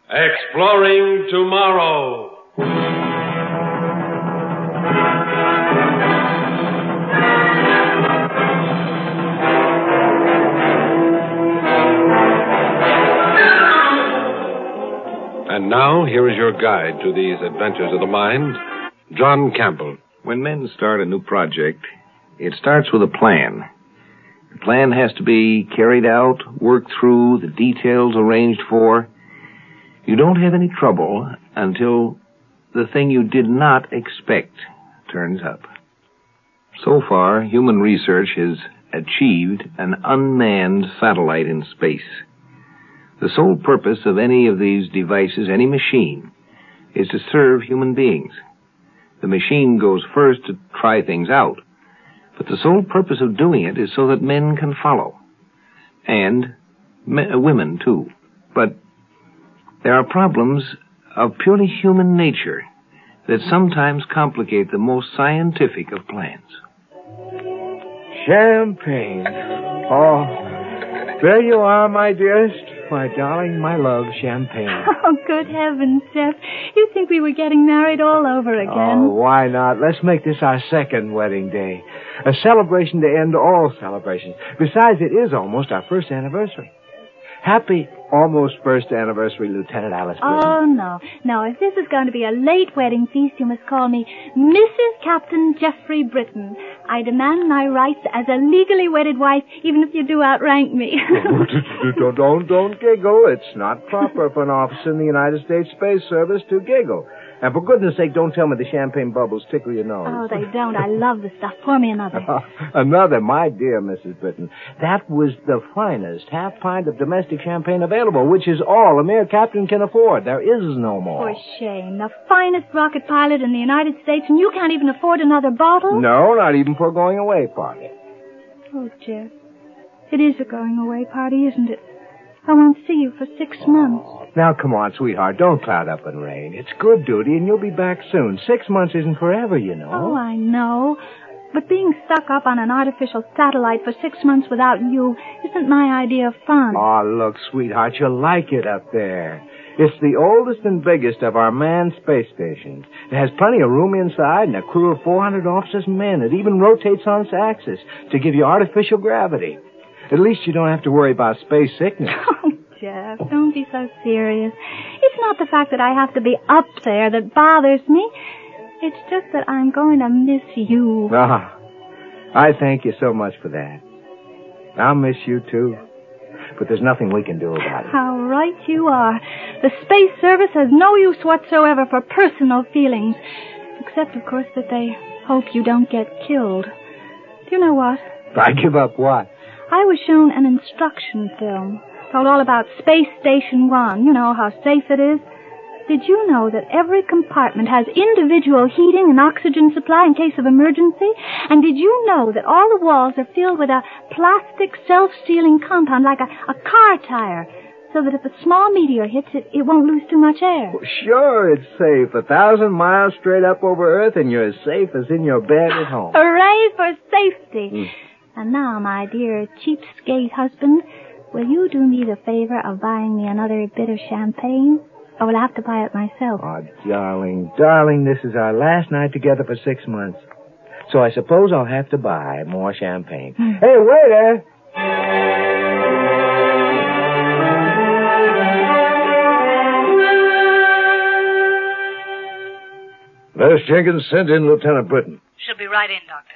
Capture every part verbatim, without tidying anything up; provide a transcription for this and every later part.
Exploring Tomorrow. And now, here is your guide to these adventures of the mind, John Campbell. When men start a new project, it starts with a plan. The plan has to be carried out, worked through, the details arranged for. You don't have any trouble until the thing you did not expect turns up. So far, human research has achieved an unmanned satellite in space. The sole purpose of any of these devices, any machine, is to serve human beings. The machine goes first to try things out, but the sole purpose of doing it is so that men can follow. And me- women, too. But there are problems of purely human nature that sometimes complicate the most scientific of plans. Champagne. Oh, there you are, my dearest. My darling, my love, champagne. Oh, good heavens, Jeff. You'd think we were getting married all over again. Oh, why not? Let's make this our second wedding day. A celebration to end all celebrations. Besides, it is almost our first anniversary. Happy almost first anniversary, Lieutenant Alice Britton. Oh, no. No, if this is going to be a late wedding feast, you must call me Missus Captain Jeffrey Britton. I demand my rights as a legally wedded wife, even if you do outrank me. don't, don't, don't giggle. It's not proper for an officer in the United States Space Service to giggle. And for goodness sake, don't tell me the champagne bubbles tickle your nose. Oh, they don't. I love the stuff. Pour me another. Another, my dear Missus Britton. That was the finest half pint of domestic champagne available, which is all a mere captain can afford. There is no more. For shame. The finest rocket pilot in the United States, and you can't even afford another bottle? No, not even for a going-away party. Oh, Jeff. It is a going-away party, isn't it? I won't see you for six months. Now, come on, sweetheart. Don't cloud up and rain. It's good duty, and you'll be back soon. Six months isn't forever, you know. Oh, I know. But being stuck up on an artificial satellite for six months without you isn't my idea of fun. Oh, look, sweetheart, you'll like it up there. It's the oldest and biggest of our manned space stations. It has plenty of room inside and a crew of four hundred officers and men. It even rotates on its axis to give you artificial gravity. At least you don't have to worry about space sickness. Oh, Jeff, don't be so serious. It's not the fact that I have to be up there that bothers me. It's just that I'm going to miss you. Ah, I thank you so much for that. I'll miss you, too. But there's nothing we can do about it. How right you are. The Space Service has no use whatsoever for personal feelings. Except, of course, that they hope you don't get killed. Do you know what? I give up what? I was shown an instruction film. Told all about Space Station One. You know how safe it is. Did you know that every compartment has individual heating and oxygen supply in case of emergency? And did you know that all the walls are filled with a plastic self-sealing compound like a, a car tire, so that if a small meteor hits it, it won't lose too much air? Well, sure, it's safe. A thousand miles straight up over Earth, and you're as safe as in your bed at home. Hooray for safety! Mm. And now, my dear cheapskate husband, will you do me the favor of buying me another bit of champagne? Or will I have to buy it myself? Oh, darling, darling, this is our last night together for six months. So I suppose I'll have to buy more champagne. Mm. Hey, waiter! Nurse Jenkins, send in Lieutenant Britton. She'll be right in, Doctor.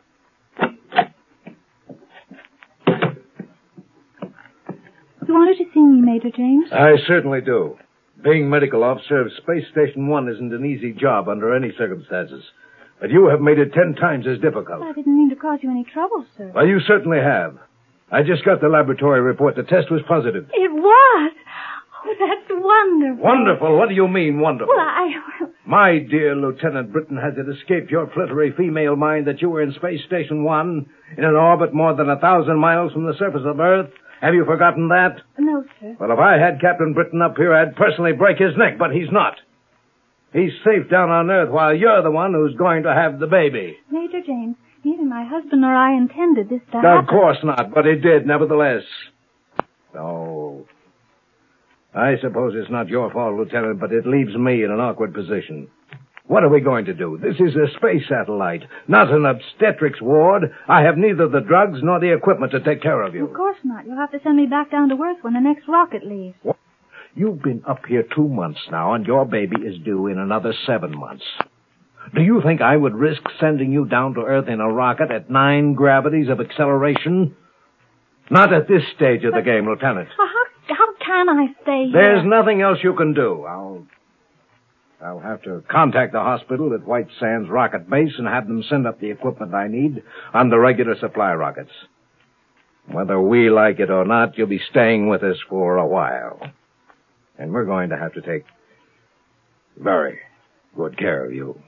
You wanted to see me, Major James? I certainly do. Being medical officer of Space Station One isn't an easy job under any circumstances. But you have made it ten times as difficult. I didn't mean to cause you any trouble, sir. Well, you certainly have. I just got the laboratory report. The test was positive. It was? Oh, that's wonderful. Wonderful? What do you mean, wonderful? Well, I... My dear Lieutenant Britton, has it escaped your fluttery female mind that you were in Space Station One, in an orbit more than a thousand miles from the surface of Earth? Have you forgotten that? No, sir. Well, if I had Captain Britton up here, I'd personally break his neck, but he's not. He's safe down on Earth while you're the one who's going to have the baby. Major James, neither my husband nor I intended this to happen. Of course not, but it did, nevertheless. Oh. I suppose it's not your fault, Lieutenant, but it leaves me in an awkward position. What are we going to do? This is a space satellite, not an obstetrics ward. I have neither the drugs nor the equipment to take care of you. Of course not. You'll have to send me back down to Earth when the next rocket leaves. What? You've been up here two months now, and your baby is due in another seven months. Do you think I would risk sending you down to Earth in a rocket at nine gravities of acceleration? Not at this stage of the game, Lieutenant. Well, how, how can I stay here? There's nothing else you can do. I'll... I'll have to contact the hospital at White Sands Rocket Base and have them send up the equipment I need on the regular supply rockets. Whether we like it or not, you'll be staying with us for a while. And we're going to have to take very good care of you.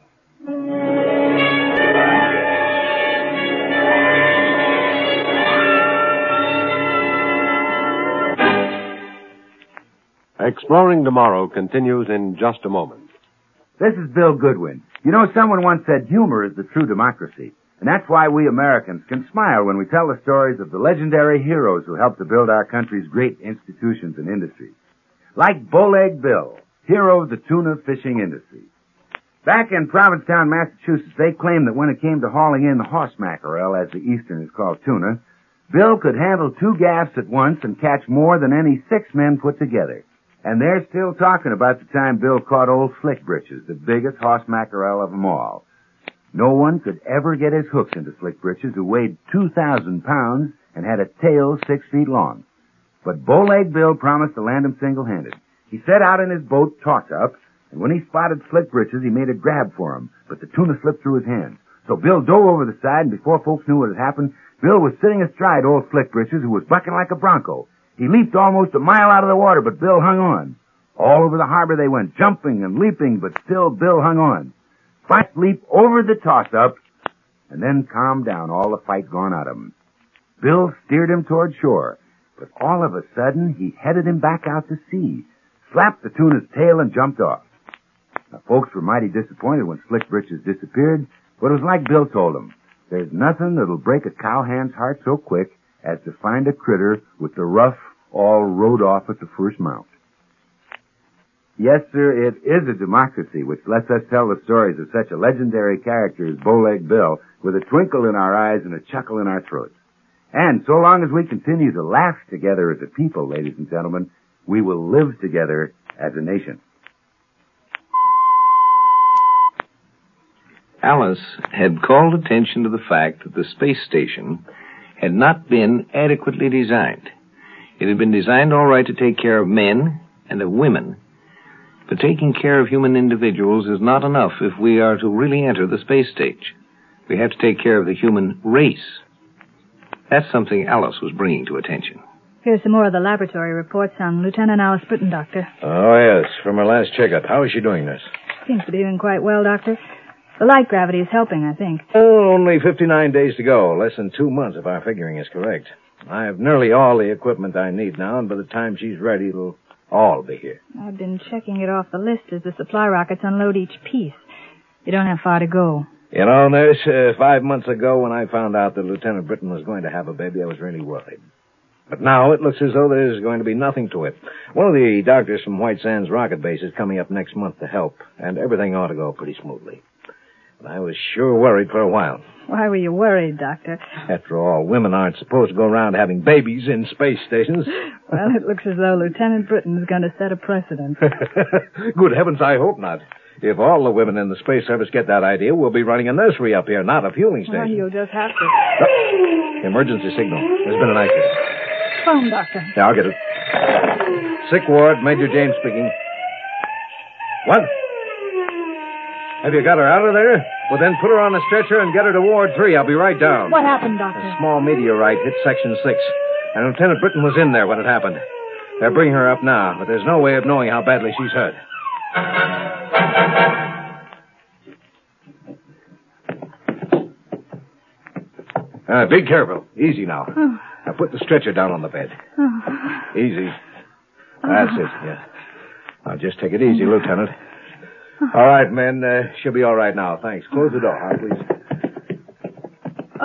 Exploring Tomorrow continues in just a moment. This is Bill Goodwin. You know, someone once said humor is the true democracy. And that's why we Americans can smile when we tell the stories of the legendary heroes who helped to build our country's great institutions and industries. Like Bowleg Bill, hero of the tuna fishing industry. Back in Provincetown, Massachusetts, they claimed that when it came to hauling in the horse mackerel, as the Easterners call tuna, Bill could handle two gaffs at once and catch more than any six men put together. And they're still talking about the time Bill caught old Slick Britches, the biggest horse mackerel of them all. No one could ever get his hooks into Slick Britches, who weighed two thousand pounds and had a tail six feet long. But Bowleg Bill promised to land him single-handed. He set out in his boat, toss-up, and when he spotted Slick Britches, he made a grab for him, but the tuna slipped through his hands. So Bill dove over the side, and before folks knew what had happened, Bill was sitting astride old Slick Britches, who was bucking like a bronco. He leaped almost a mile out of the water, but Bill hung on. All over the harbor they went, jumping and leaping, but still Bill hung on. Fast leap over the toss-up, and then calmed down, all the fight gone out of him. Bill steered him toward shore, but all of a sudden he headed him back out to sea, slapped the tuna's tail, and jumped off. Now, folks were mighty disappointed when Slick Britches disappeared, but it was like Bill told them. There's nothing that'll break a cowhand's heart so quick as to find a critter with the ruff all rode off at the first mount. Yes, sir, it is a democracy which lets us tell the stories of such a legendary character as Bowleg Bill with a twinkle in our eyes and a chuckle in our throats. And so long as we continue to laugh together as a people, ladies and gentlemen, we will live together as a nation. Alice had called attention to the fact that the space station had not been adequately designed. It had been designed all right to take care of men and of women, but taking care of human individuals is not enough if we are to really enter the space stage. We have to take care of the human race. That's something Alice was bringing to attention. Here's some more of the laboratory reports on Lieutenant Alice Britton, Doctor. Oh, yes, from her last checkup. How is she doing this? Seems to be doing quite well, Doctor. The light gravity is helping, I think. Oh, only fifty-nine days to go. Less than two months, if our figuring is correct. I have nearly all the equipment I need now, and by the time she's ready, it'll all be here. I've been checking it off the list as the supply rockets unload each piece. You don't have far to go. You know, Nurse, uh, five months ago when I found out that Lieutenant Britton was going to have a baby, I was really worried. But now it looks as though there's going to be nothing to it. One of the doctors from White Sands Rocket Base is coming up next month to help, and everything ought to go pretty smoothly. But I was sure worried for a while. Why were you worried, Doctor? After all, women aren't supposed to go around having babies in space stations. Well, it looks as though Lieutenant Britton is going to set a precedent. Good heavens, I hope not. If all the women in the space service get that idea, we'll be running a nursery up here, not a fueling station. Well, you'll just have to. Oh, emergency signal. There's been an accident. Phone, Doctor. Yeah, I'll get it. Sick ward, Major James speaking. What? Have you got her out of there? Well, then put her on a stretcher and get her to Ward three. I'll be right down. What happened, Doctor? A small meteorite hit Section six, and Lieutenant Britton was in there when it happened. They're bringing her up now, but there's no way of knowing how badly she's hurt. Uh, be careful. Easy now. Oh. Now put the stretcher down on the bed. Oh. Easy. That's it, yeah. Now just take it easy, Lieutenant. All right, men. Uh, she'll be all right now. Thanks. Close the door, huh, please.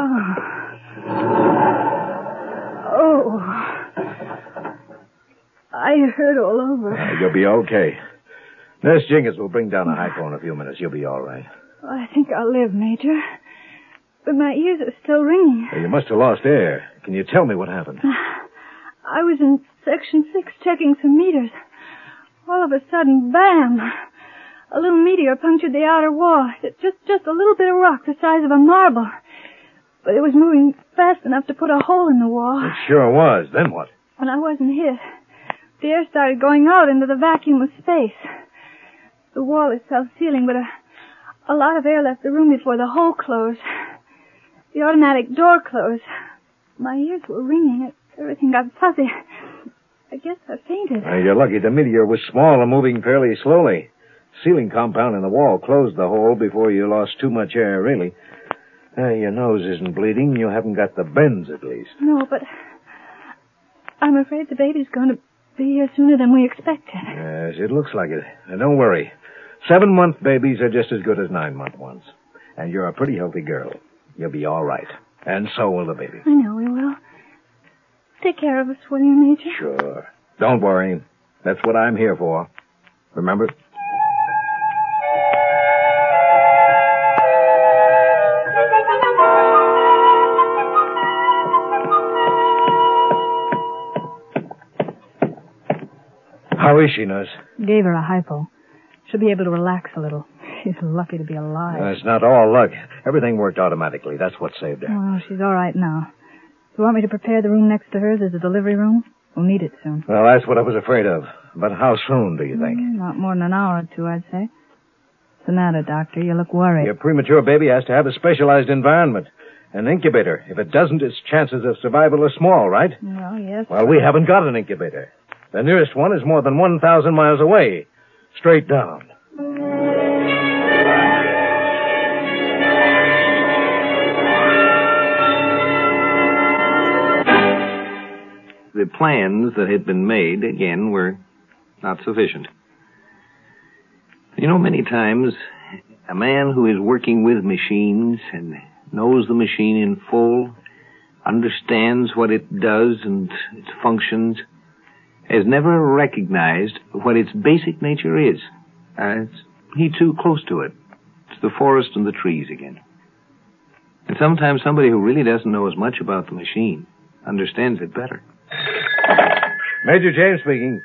Oh. Oh. I hurt all over. Uh, you'll be okay. Nurse Jenkins will bring down a hypo in a few minutes. You'll be all right. Oh, I think I'll live, Major. But my ears are still ringing. Well, you must have lost air. Can you tell me what happened? I was in Section six checking some meters. All of a sudden, bam! A little meteor punctured the outer wall. It just, just a little bit of rock the size of a marble. But it was moving fast enough to put a hole in the wall. It sure was. Then what? When I wasn't hit, the air started going out into the vacuum of space. The wall is self-sealing, but a, a lot of air left the room before the hole closed. The automatic door closed. My ears were ringing. Everything got fuzzy. I guess I fainted. Uh, you're lucky the meteor was small and moving fairly slowly. Sealing compound in the wall closed the hole before you lost too much air, really. Uh, your nose isn't bleeding. You haven't got the bends, at least. No, but I'm afraid the baby's going to be here sooner than we expected. Yes, it looks like it. Now, don't worry. Seven-month babies are just as good as nine-month ones. And you're a pretty healthy girl. You'll be all right. And so will the baby. I know we will. Take care of us, will you, Major? Sure. Don't worry. That's what I'm here for. Remember? How is she, nurse? Gave her a hypo. She'll be able to relax a little. She's lucky to be alive. Uh, it's not all luck. Everything worked automatically. That's what saved her. Well, she's all right now. You want me to prepare the room next to hers as a delivery room? We'll need it soon. Well, that's what I was afraid of. But how soon, do you think? Mm, not more than an hour or two, I'd say. What's the matter, Doctor? You look worried. Your premature baby has to have a specialized environment. An incubator. If it doesn't, its chances of survival are small, right? Well, yes. Well, we haven't got an incubator. The nearest one is more than one thousand miles away. Straight down. The plans that had been made, again, were not sufficient. You know, many times, a man who is working with machines and knows the machine in full, understands what it does and its functions, has never recognized what its basic nature is. Uh, it's, he too close to it. It's the forest and the trees again. And sometimes somebody who really doesn't know as much about the machine understands it better. Major James speaking.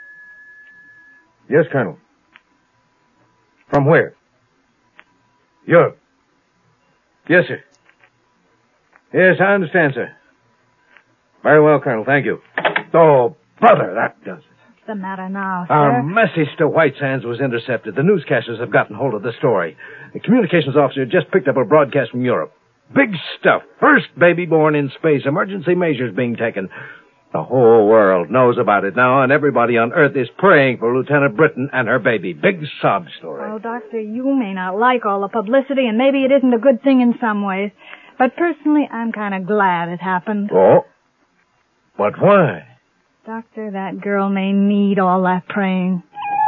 Yes, Colonel. From where? Europe. Yes, sir. Yes, I understand, sir. Very well, Colonel. Thank you. Oh, brother, that does it. What's the matter now, sir? Our message to White Sands was intercepted. The newscasters have gotten hold of the story. The communications officer just picked up a broadcast from Europe. Big stuff. First baby born in space. Emergency measures being taken. The whole world knows about it now, and everybody on Earth is praying for Lieutenant Britton and her baby. Big sob story. Oh, Doctor, you may not like all the publicity, and maybe it isn't a good thing in some ways. But personally, I'm kind of glad it happened. Oh? But why? Doctor, that girl may need all that praying.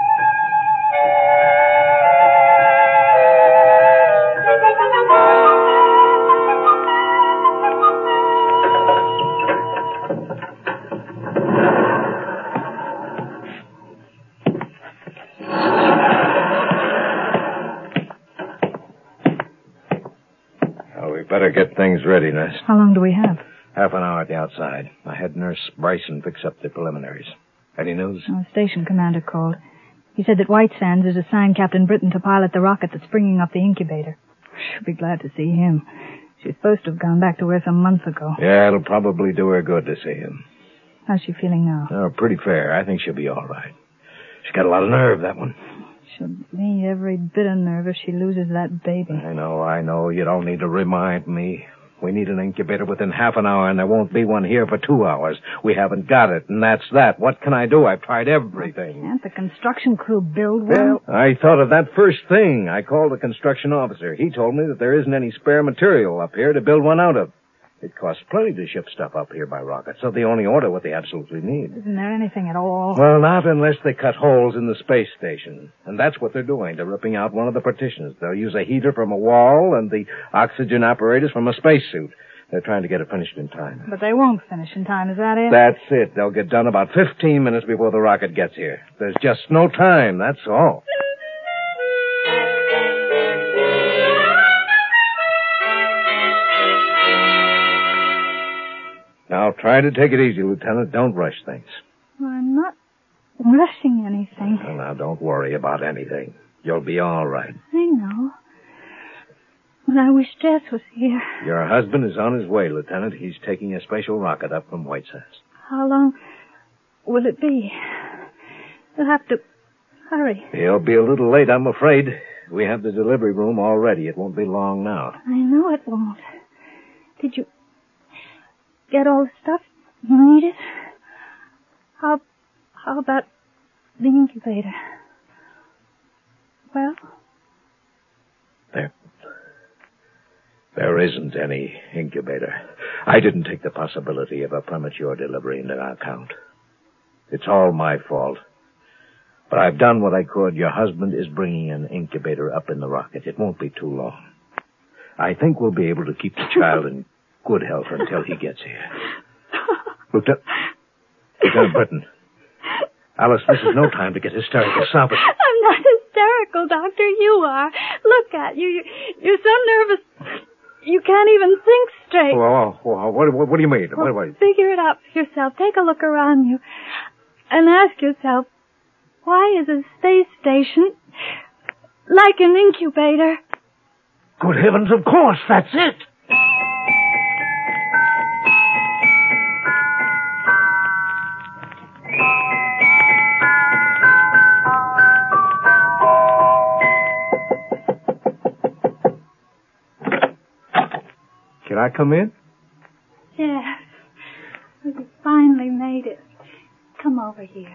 Better get things ready, nurse. How long do we have? Half an hour at the outside. I had Nurse Bryson fix up the preliminaries. Any news? Oh, the station commander called. He said that White Sands has assigned Captain Britton to pilot the rocket that's bringing up the incubator. She'll be glad to see him. She's supposed to have gone back to Earth a month ago. Yeah, it'll probably do her good to see him. How's she feeling now? Oh, pretty fair. I think she'll be all right. She's got a lot of nerve, that one. She'll need every bit of nerve if she loses that baby. I know, I know. You don't need to remind me. We need an incubator within half an hour, and there won't be one here for two hours. We haven't got it, and that's that. What can I do? I've tried everything. Can't the construction crew build one? Well, I thought of that first thing. I called the construction officer. He told me that there isn't any spare material up here to build one out of. It costs plenty to ship stuff up here by rocket, so they only order what they absolutely need. Isn't there anything at all? Well, not unless they cut holes in the space station. And that's what they're doing. They're ripping out one of the partitions. They'll use a heater from a wall and the oxygen apparatus from a spacesuit. They're trying to get it finished in time. But they won't finish in time, is that it? That's it. They'll get done about fifteen minutes before the rocket gets here. There's just no time, that's all. Now, try to take it easy, Lieutenant. Don't rush things. Well, I'm not rushing anything. Well, now, don't worry about anything. You'll be all right. I know. But I wish Jess was here. Your husband is on his way, Lieutenant. He's taking a special rocket up from White Sands. How long will it be? You'll have to hurry. He'll be a little late, I'm afraid. We have the delivery room all ready. It won't be long now. I know it won't. Did you get all the stuff you needed? How, how about the incubator? Well? There. There isn't any incubator. I didn't take the possibility of a premature delivery into account. It's all my fault. But I've done what I could. Your husband is bringing an incubator up in the rocket. It won't be too long. I think we'll be able to keep the child in good health until he gets here. Lieutenant, Lieutenant Britton. Alice, this is no time to get hysterical. Stop it. I'm not hysterical, Doctor. You are. Look at you. you you're so nervous. You can't even think straight. Whoa, whoa, whoa. What, what, what do you mean? Well, what, what? Figure it out for yourself. Take a look around you and ask yourself, why is a space station like an incubator? Good heavens, of course. That's it. Can I come in? Yes. You finally made it. Come over here.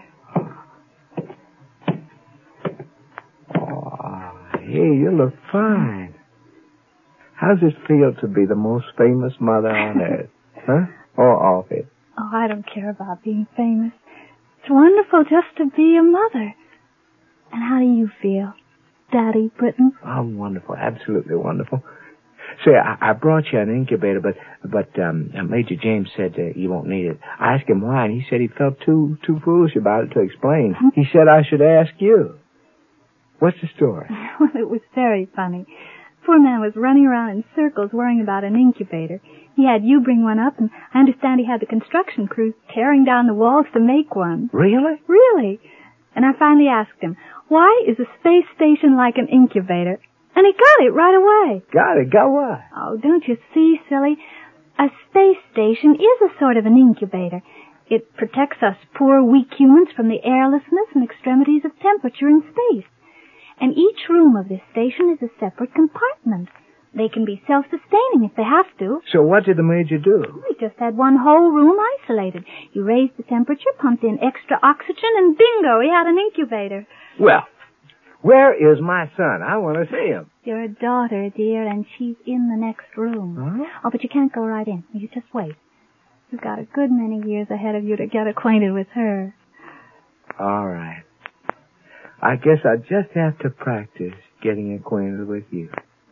Oh, hey, you look fine. How's it feel to be the most famous mother on earth? Huh? Or off it? Oh, I don't care about being famous. It's wonderful just to be a mother. And how do you feel, Daddy Britton? Oh, wonderful. Absolutely wonderful. Say, I, I brought you an incubator, but but um, Major James said uh, you won't need it. I asked him why, and he said he felt too too foolish about it to explain. He said I should ask you. What's the story? Well, it was very funny. Poor man was running around in circles worrying about an incubator. He had you bring one up, and I understand he had the construction crew tearing down the walls to make one. Really? Really. And I finally asked him, why is a space station like an incubator? And he got it right away. Got it? Got what? Oh, don't you see, silly? A space station is a sort of an incubator. It protects us poor, weak humans from the airlessness and extremities of temperature in space. And each room of this station is a separate compartment. They can be self-sustaining if they have to. So what did the Major do? We just had one whole room isolated. He raised the temperature, pumped in extra oxygen, and bingo, he had an incubator. Well, where is my son? I want to see him. Your daughter, dear, and she's in the next room. Huh? Oh, but you can't go right in. You just wait. You've got a good many years ahead of you to get acquainted with her. All right. I guess I just have to practice getting acquainted with you.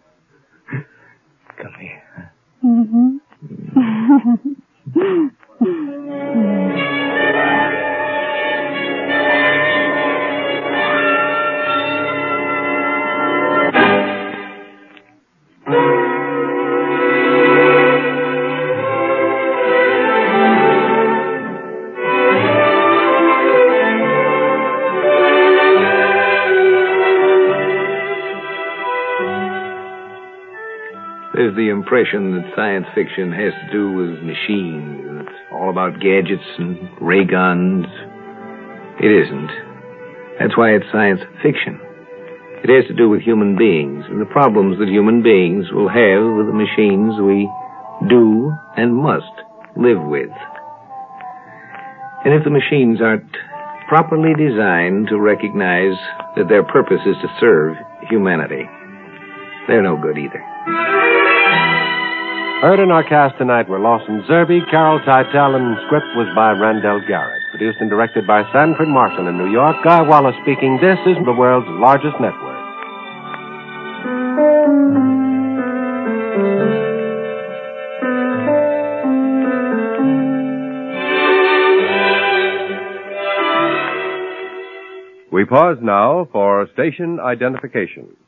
Come here. Mm-hmm. There's the impression that science fiction has to do with machines, and it's all about gadgets and ray guns. It isn't. That's why it's science fiction. It has to do with human beings and the problems that human beings will have with the machines we do and must live with. And if the machines aren't properly designed to recognize that their purpose is to serve humanity, they're no good either. Heard in our cast tonight were Lawson Zerbe, Carol Teitel, and script was by Randell Garrett. Produced and directed by Sanford Marshall in New York. Guy Wallace speaking. This is the world's largest network. Mm-hmm. We pause now for station identification.